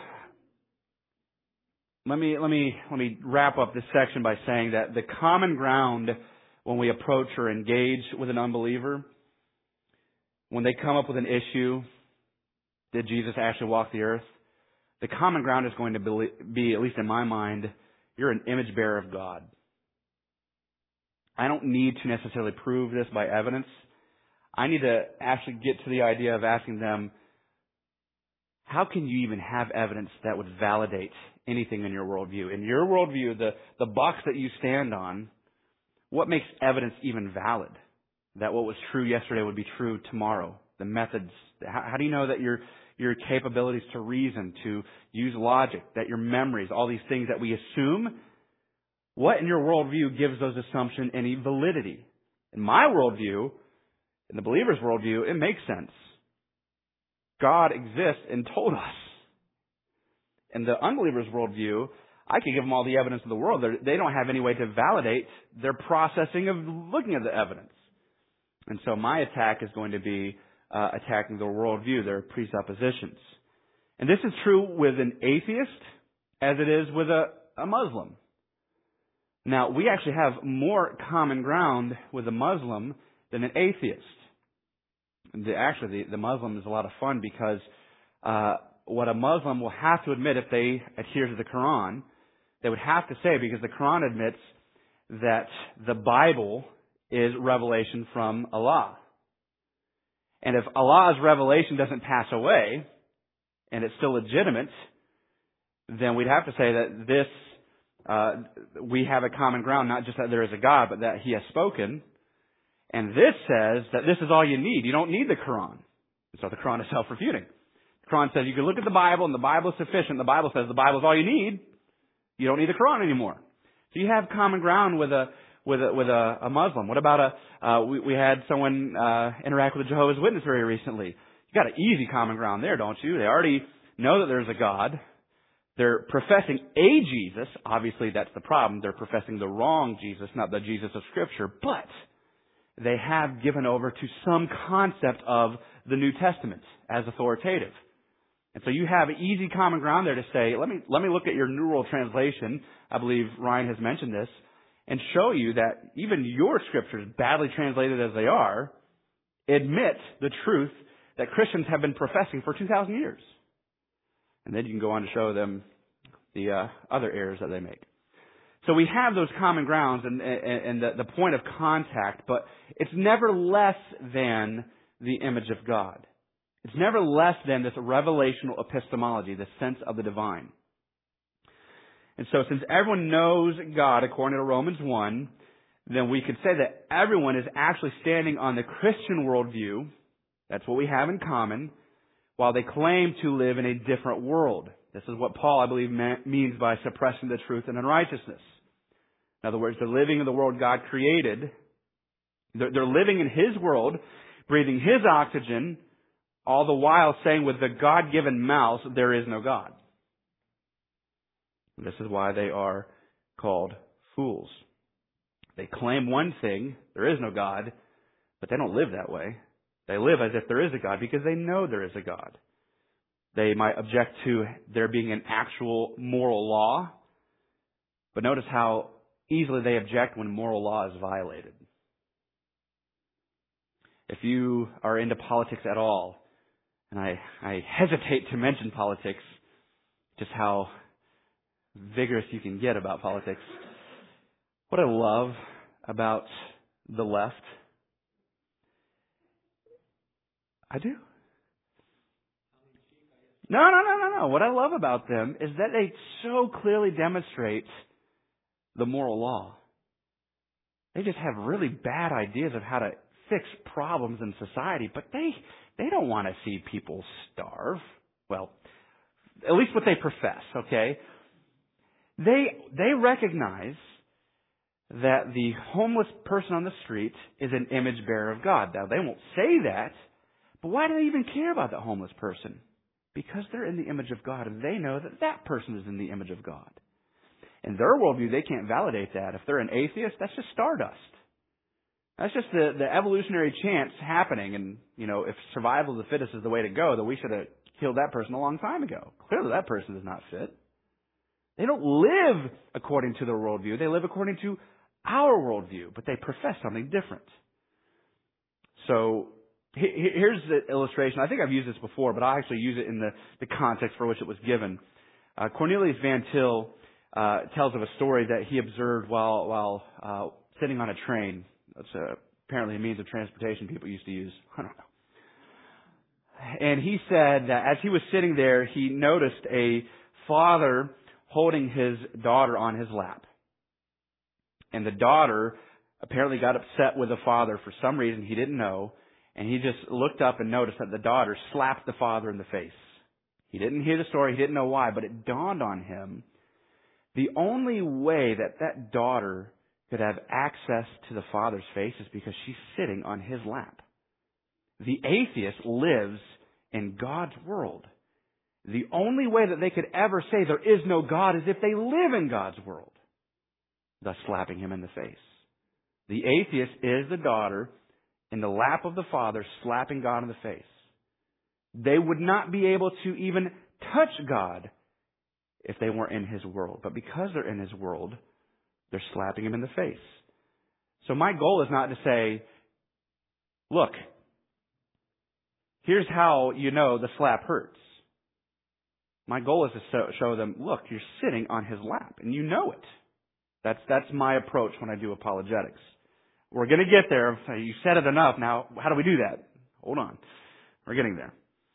Speaker 1: let me let me let me wrap up this section by saying that the common ground when we approach or engage with an unbeliever, when they come up with an issue, did Jesus actually walk the earth? The common ground is going to be, at least in my mind, you're an image bearer of God. I don't need to necessarily prove this by evidence. I need to actually get to the idea of asking them, how can you even have evidence that would validate anything in your worldview? In your worldview, the, the box that you stand on, what makes evidence even valid? That what was true yesterday would be true tomorrow. The methods. How, how do you know that your your capabilities to reason, to use logic, that your memories, all these things that we assume, what in your worldview gives those assumptions any validity? In my worldview, in the believer's worldview, it makes sense. God exists and told us. In the unbeliever's worldview, I can give them all the evidence in the world. They're, they don't have any way to validate their processing of looking at the evidence. And so my attack is going to be uh, attacking their worldview, their presuppositions. And this is true with an atheist as it is with a, a Muslim. Now, we actually have more common ground with a Muslim than an atheist. The, actually, the, the Muslim is a lot of fun because uh, what a Muslim will have to admit if they adhere to the Quran, they would have to say, because the Quran admits that the Bible is revelation from Allah. And if Allah's revelation doesn't pass away, and it's still legitimate, then we'd have to say that this, uh, we have a common ground, not just that there is a God, but that He has spoken. And this says that this is all you need. You don't need the Quran. So the Quran is self-refuting. The Quran says you can look at the Bible, and the Bible is sufficient. The Bible says the Bible is all you need. You don't need the Quran anymore. So you have common ground with a with a, with a, a Muslim. What about a? Uh, we, we had someone uh, interact with a Jehovah's Witness very recently. You got an easy common ground there, don't you? They already know that there's a God. They're professing a Jesus. Obviously, that's the problem. They're professing the wrong Jesus, not the Jesus of Scripture. But they have given over to some concept of the New Testament as authoritative. And so you have an easy common ground there to say, let me let me look at your New World Translation. I believe Ryan has mentioned this, and show you that even your scriptures, badly translated as they are, admit the truth that Christians have been professing for two thousand years. And then you can go on to show them the uh, other errors that they make. So we have those common grounds and, and, and the, the point of contact, but it's never less than the image of God. It's never less than this revelational epistemology, the sense of the divine. And so since everyone knows God, according to Romans one, then we could say that everyone is actually standing on the Christian worldview. That's what we have in common, while they claim to live in a different world. This is what Paul, I believe, means by suppressing the truth and unrighteousness. In other words, they're living in the world God created. They're, they're living in His world, breathing His oxygen, all the while saying with the God-given mouth, there is no God. And this is why they are called fools. They claim one thing, there is no God, but they don't live that way. They live as if there is a God because they know there is a God. They might object to there being an actual moral law, but notice how easily they object when moral law is violated. If you are into politics at all, and I, I hesitate to mention politics, just how vigorous you can get about politics. What I love about the left, I do. No, no, no, no, no. What I love about them is that they so clearly demonstrate the moral law. They just have really bad ideas of how to fix problems in society, but they they don't want to see people starve. Well, at least what they profess, okay? They they recognize that the homeless person on the street is an image bearer of God. Now, they won't say that, but why do they even care about the homeless person? Because they're in the image of God, and they know that that person is in the image of God. In their worldview, they can't validate that. If they're an atheist, that's just stardust. That's just the, the evolutionary chance happening. And, you know, if survival of the fittest is the way to go, then we should have killed that person a long time ago. Clearly that person is not fit. They don't live according to their worldview. They live according to our worldview, but they profess something different. So here's the illustration. I think I've used this before, but I actually use it in the, the context for which it was given. Uh, Cornelius Van Til uh, tells of a story that he observed while while uh, sitting on a train. That's a, apparently a means of transportation people used to use. I don't know. And he said that as he was sitting there, he noticed a father holding his daughter on his lap. And the daughter apparently got upset with the father for some reason he didn't know. And he just looked up and noticed that the daughter slapped the father in the face. He didn't hear the story. He didn't know why. But it dawned on him the only way that that daughter could have access to the father's face is because she's sitting on his lap. The atheist lives in God's world. The only way that they could ever say there is no God is if they live in God's world, thus slapping him in the face. The atheist is the daughter in the lap of the father slapping God in the face. They would not be able to even touch God if they weren't in His world. But because they're in His world, they're slapping Him in the face. So my goal is not to say, look, here's how you know the slap hurts. My goal is to show them, look, you're sitting on His lap, and you know it. That's that's my approach when I do apologetics. We're going to get there. You said it enough. Now, how do we do that? Hold on. We're getting there.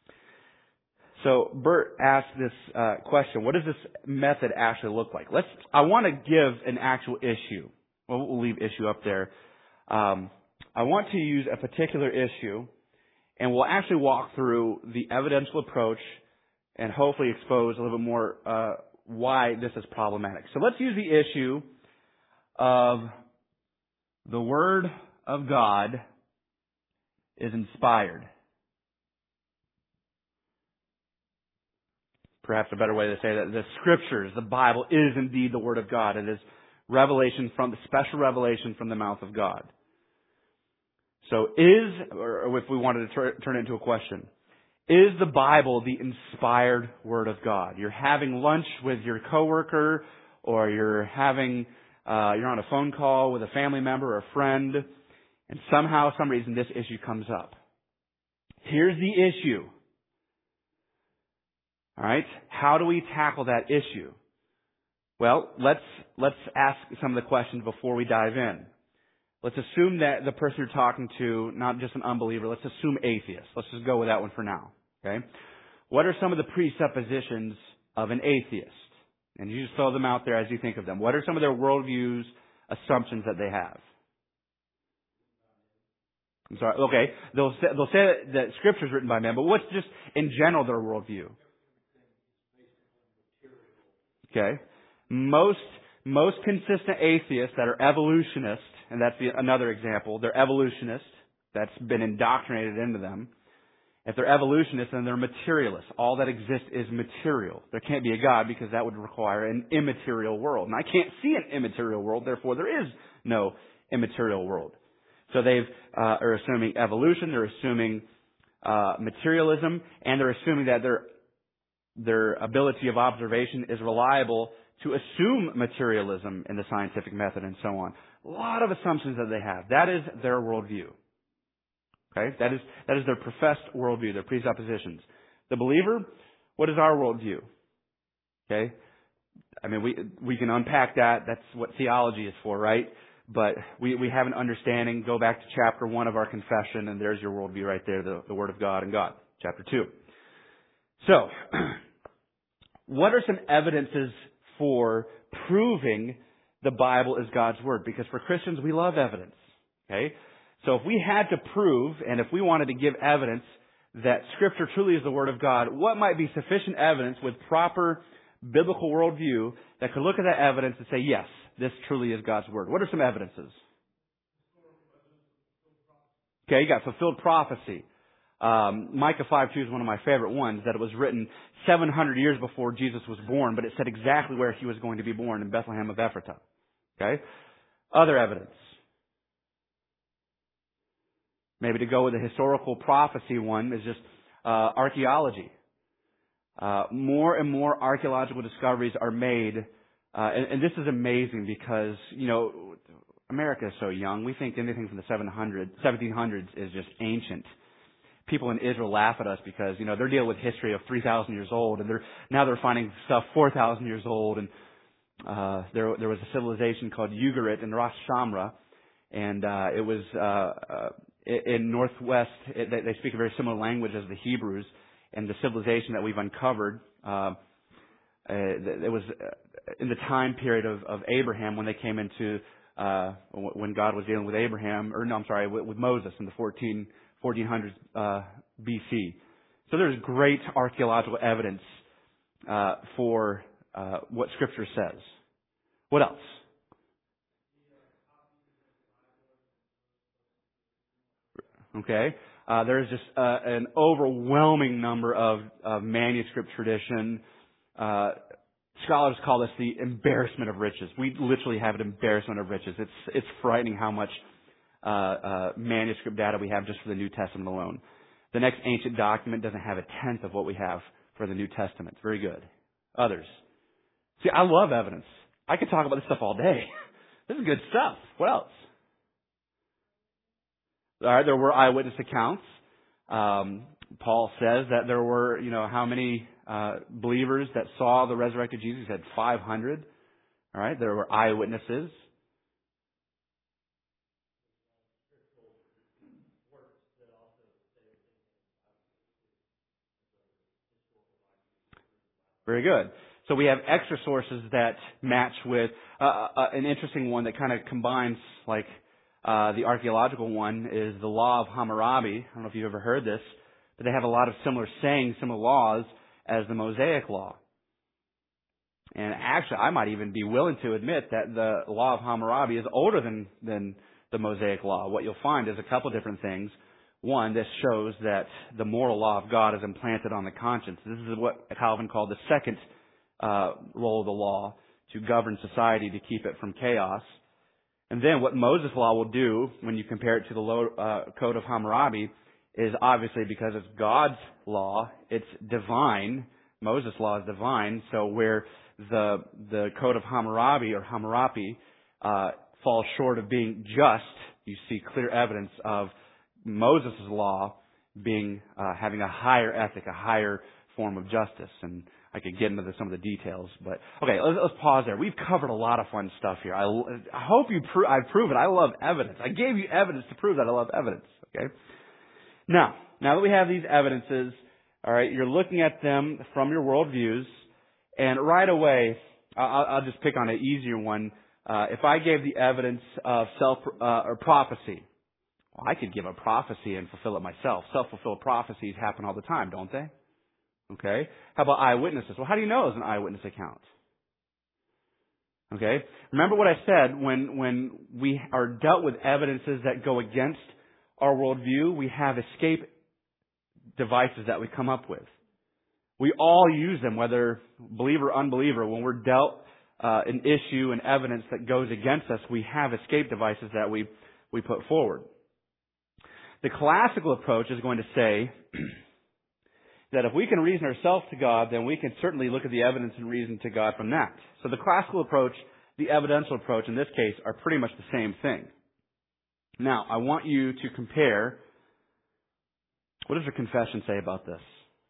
Speaker 1: So Bert asked this uh, question: what does this method actually look like? Let's. I want to give an actual issue. Well, we'll leave issue up there. Um, I want to use a particular issue, and we'll actually walk through the evidential approach and hopefully expose a little bit more uh, why this is problematic. So let's use the issue of the Word of God is inspired. Perhaps a better way to say that the Scriptures, the Bible, is indeed the Word of God. It is revelation from the special revelation from the mouth of God. So is, or if we wanted to tur- turn it into a question, is the Bible the inspired Word of God? You're having lunch with your coworker, or you're having, uh, you're on a phone call with a family member or a friend, and somehow, some reason, this issue comes up. Here's the issue. All right, how do we tackle that issue? Well, let's let's ask some of the questions before we dive in. Let's assume that the person you're talking to, not just an unbeliever, let's assume atheist. Let's just go with that one for now. Okay? What are some of the presuppositions of an atheist? And you just throw them out there as you think of them. What are some of their worldviews, assumptions that they have? I'm sorry. Okay, they'll say, they'll say that, that Scripture is written by men, but what's just in general their worldview? Okay. Most most consistent atheists that are evolutionists, and that's the, another example, they're evolutionists, that's been indoctrinated into them. If they're evolutionists, then they're materialists. All that exists is material. There can't be a God because that would require an immaterial world. And I can't see an immaterial world, therefore there is no immaterial world. So they uh, are assuming evolution, they're assuming uh, materialism, and they're assuming that their their ability of observation is reliable to assume materialism in the scientific method and so on. A lot of assumptions that they have. That is their worldview. Okay? That is, that is their professed worldview, their presuppositions. The believer, what is our worldview? Okay? I mean, we, we can unpack that. That's what theology is for, right? But we, we have an understanding. Go back to chapter one of our confession, and there's your worldview right there, the, the Word of God and God. Chapter two. So, what are some evidences for proving the Bible is God's Word? Because for Christians, we love evidence. Okay? So if we had to prove, and if we wanted to give evidence that Scripture truly is the Word of God, what might be sufficient evidence with proper biblical worldview that could look at that evidence and say, yes, this truly is God's Word? What are some evidences? Okay, you got fulfilled prophecy. Um, Micah five two is one of my favorite ones, that it was written seven hundred years before Jesus was born, but it said exactly where he was going to be born, in Bethlehem of Ephratah. Okay? Other evidence. Maybe to go with the historical prophecy one is just uh, archaeology. Uh, more and more archaeological discoveries are made, uh, and, and this is amazing because, you know, America is so young. We think anything from the seventeen hundreds is just ancient. People in Israel laugh at us because, you know, they're dealing with history of three thousand years old, and they're now they're finding stuff four thousand years old. And uh, there there was a civilization called Ugarit in Ras Shamra, and uh, it was uh, uh, in Northwest. It, they, they speak a very similar language as the Hebrews, and the civilization that we've uncovered. Uh, uh, it was in the time period of, of Abraham when they came into uh, when God was dealing with Abraham, or no, I'm sorry, with, with Moses in the fourteen hundreds uh, B C. So there's great archaeological evidence uh, for uh, what Scripture says. What else? Okay. Uh, there's just uh, an overwhelming number of, of manuscript tradition. Uh, scholars call this the embarrassment of riches. We literally have an embarrassment of riches. It's it's frightening how much uh, uh, manuscript data we have just for the New Testament alone. The next ancient document doesn't have a tenth of what we have for the New Testament. It's very good. Others. See, I love evidence. I could talk about this stuff all day. This is good stuff. What else? All right, there were eyewitness accounts. Um, Paul says that there were, you know, how many uh, believers that saw the resurrected Jesus? He said five hundred. All right, there were eyewitnesses. Very good. So we have extra sources that match with uh, uh, an interesting one that kind of combines, like uh, the archaeological one is the Law of Hammurabi. I don't know if you've ever heard this, but they have a lot of similar sayings, similar laws as the Mosaic Law. And actually, I might even be willing to admit that the Law of Hammurabi is older than, than the Mosaic Law. What you'll find is a couple different things. One, this shows that the moral law of God is implanted on the conscience. This is what Calvin called the second uh, role of the law, to govern society, to keep it from chaos. And then what Moses' law will do when you compare it to the low, uh, Code of Hammurabi is obviously because it's God's law, it's divine. Moses' law is divine. So where the the Code of Hammurabi or Hammurabi uh, falls short of being just, you see clear evidence of Moses' law being uh, having a higher ethic, a higher form of justice. And I could get into the, some of the details, but okay, let's, let's pause there. We've covered a lot of fun stuff here. I, I hope you pro- I've proven I love evidence. I gave you evidence to prove that I love evidence. Okay. Now, now that we have these evidences, all right, you're looking at them from your worldviews, and right away, I'll, I'll just pick on an easier one. Uh, if I gave the evidence of self uh, or prophecy, well, I could give a prophecy and fulfill it myself. Self-fulfilled prophecies happen all the time, don't they? Okay. How about eyewitnesses? Well, how do you know it's an eyewitness account? Okay? Remember what I said, when, when we are dealt with evidences that go against our worldview, we have escape devices that we come up with. We all use them, whether believer or unbeliever. When we're dealt uh, an issue and evidence that goes against us, we have escape devices that we, we put forward. The classical approach is going to say that if we can reason ourselves to God, then we can certainly look at the evidence and reason to God from that. So the classical approach, the evidential approach in this case, are pretty much the same thing. Now, I want you to compare, what does the confession say about this?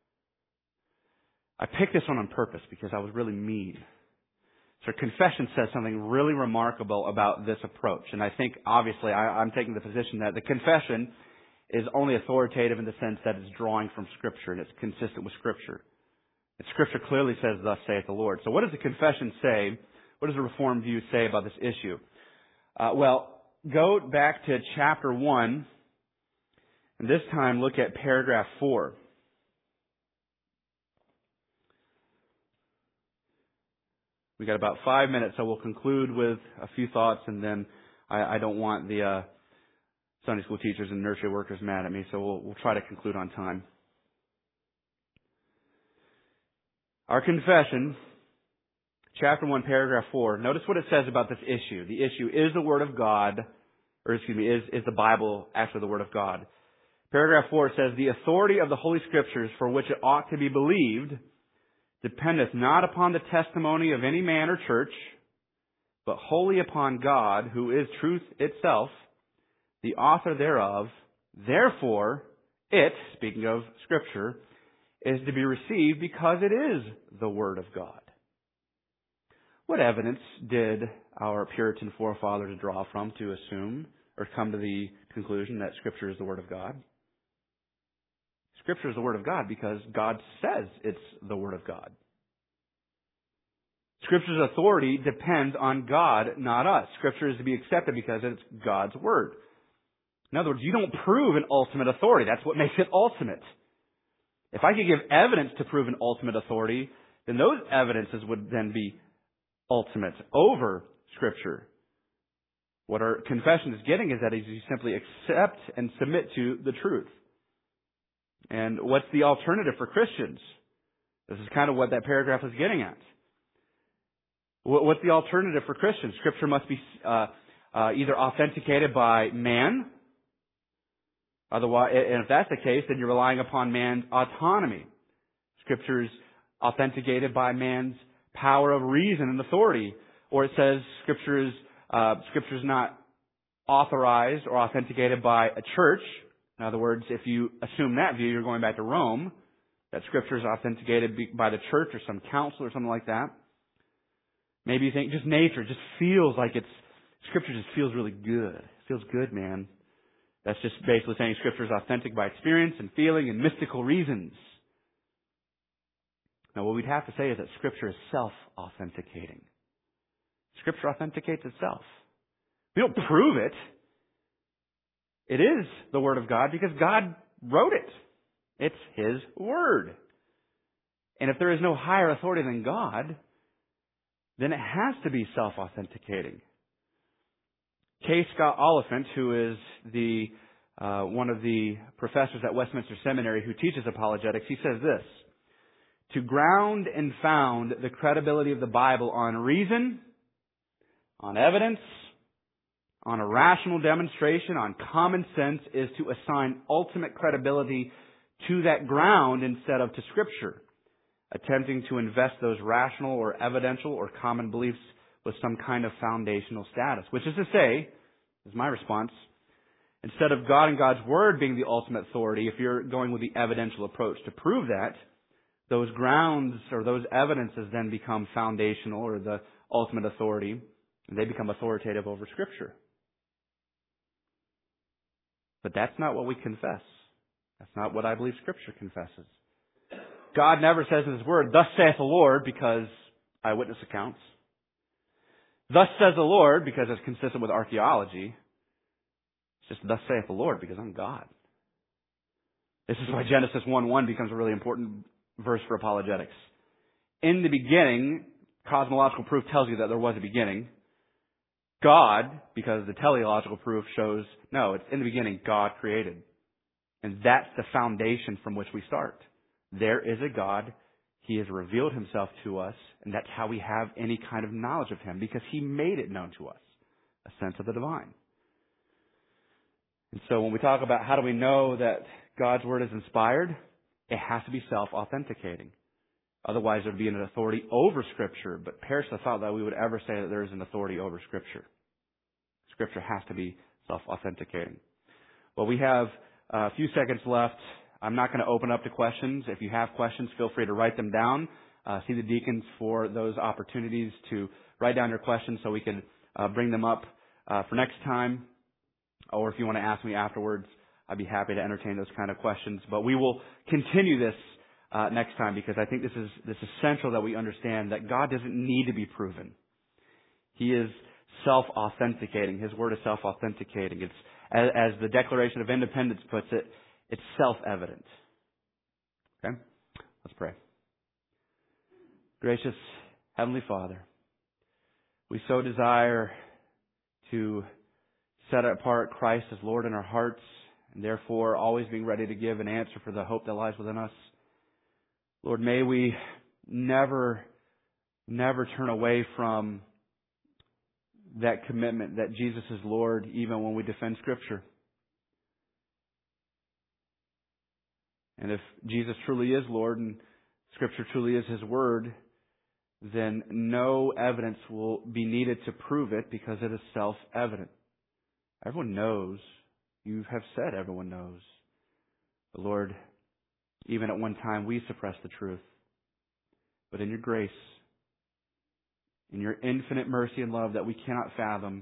Speaker 1: I picked this one on purpose because I was really mean. So confession says something really remarkable about this approach. And I think, obviously, I, I'm taking the position that the confession is only authoritative in the sense that it's drawing from Scripture and it's consistent with Scripture. And Scripture clearly says, "Thus saith the Lord." So what does the confession say? What does the Reformed view say about this issue? Uh, well, go back to chapter one, and this time look at paragraph four. We got about five minutes, so we'll conclude with a few thoughts, and then I, I don't want the uh, Sunday school teachers and nursery workers mad at me, so we'll, we'll try to conclude on time. Our confession, chapter one, paragraph four. Notice what it says about this issue. The issue is the Word of God, or excuse me, is, is the Bible actually the Word of God? Paragraph four says, "The authority of the Holy Scriptures for which it ought to be believed dependeth not upon the testimony of any man or church, but wholly upon God, who is truth itself, the author thereof. Therefore, it," speaking of Scripture, "is to be received because it is the Word of God." What evidence did our Puritan forefathers draw from to assume or come to the conclusion that Scripture is the Word of God? Scripture is the Word of God because God says it's the Word of God. Scripture's authority depends on God, not us. Scripture is to be accepted because it's God's Word. In other words, you don't prove an ultimate authority. That's what makes it ultimate. If I could give evidence to prove an ultimate authority, then those evidences would then be ultimate over Scripture. What our confession is getting is that you simply accept and submit to the truth. And what's the alternative for Christians? This is kind of what that paragraph is getting at. What's the alternative for Christians? Scripture must be uh, uh, either authenticated by man, otherwise, and if that's the case, then you're relying upon man's autonomy. Scripture is authenticated by man's power of reason and authority, or it says Scripture is uh, Scripture is not authorized or authenticated by a church. In other words, if you assume that view, you're going back to Rome, that Scripture is authenticated by the church or some council or something like that. Maybe you think just nature just feels like it's, Scripture just feels really good. It feels good, man. That's just basically saying Scripture is authentic by experience and feeling and mystical reasons. Now, what we'd have to say is that Scripture is self-authenticating. Scripture authenticates itself. We don't prove it. It is the Word of God because God wrote it. It's His Word. And if there is no higher authority than God, then it has to be self-authenticating. K. Scott Oliphant, who is the uh, one of the professors at Westminster Seminary who teaches apologetics, he says this: "To ground and found the credibility of the Bible on reason, on evidence, on a rational demonstration, on common sense, is to assign ultimate credibility to that ground instead of to Scripture, attempting to invest those rational or evidential or common beliefs with some kind of foundational status." Which is to say, is my response, instead of God and God's Word being the ultimate authority, if you're going with the evidential approach to prove that, those grounds or those evidences then become foundational or the ultimate authority, and they become authoritative over Scripture. But that's not what we confess. That's not what I believe Scripture confesses. God never says in His Word, "Thus saith the Lord," because eyewitness accounts. "Thus says the Lord," because it's consistent with archaeology. It's just, "Thus saith the Lord," because I'm God. This is why Genesis one one becomes a really important verse for apologetics. In the beginning, cosmological proof tells you that there was a beginning. God, because the teleological proof shows, no, it's in the beginning, God created. And that's the foundation from which we start. There is a God. He has revealed himself to us, and that's how we have any kind of knowledge of him, because he made it known to us, a sense of the divine. And so when we talk about how do we know that God's word is inspired, it has to be self-authenticating. Otherwise, there would be an authority over Scripture. But Parashah thought that we would ever say that there is an authority over Scripture. Scripture has to be self-authenticating. Well, we have a few seconds left. I'm not going to open up to questions. If you have questions, feel free to write them down. Uh, see the deacons for those opportunities to write down your questions so we can uh, bring them up uh, for next time. Or if you want to ask me afterwards, I'd be happy to entertain those kind of questions. But we will continue this uh, next time, because I think this is this is essential that we understand that God doesn't need to be proven. He is self-authenticating. His word is self-authenticating. It's, as, as the Declaration of Independence puts it, it's self-evident. Okay? Let's pray. Gracious Heavenly Father, we so desire to set apart Christ as Lord in our hearts, and therefore always being ready to give an answer for the hope that lies within us. Lord, may we never, never turn away from that commitment that Jesus is Lord, even when we defend Scripture. And if Jesus truly is Lord and Scripture truly is His Word, then no evidence will be needed to prove it, because it is self-evident. Everyone knows. You have said everyone knows. But Lord, even at one time we suppressed the truth. But in your grace, in your infinite mercy and love that we cannot fathom,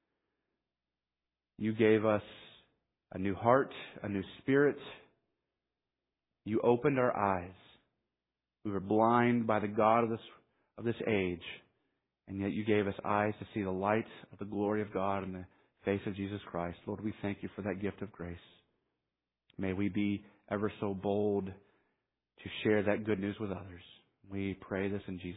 Speaker 1: you gave us a new heart, a new spirit. You opened our eyes. We were blind by the God of this of this age, and yet you gave us eyes to see the light of the glory of God in the face of Jesus Christ. Lord, we thank you for that gift of grace. May we be ever so bold to share that good news with others. We pray this in Jesus' name.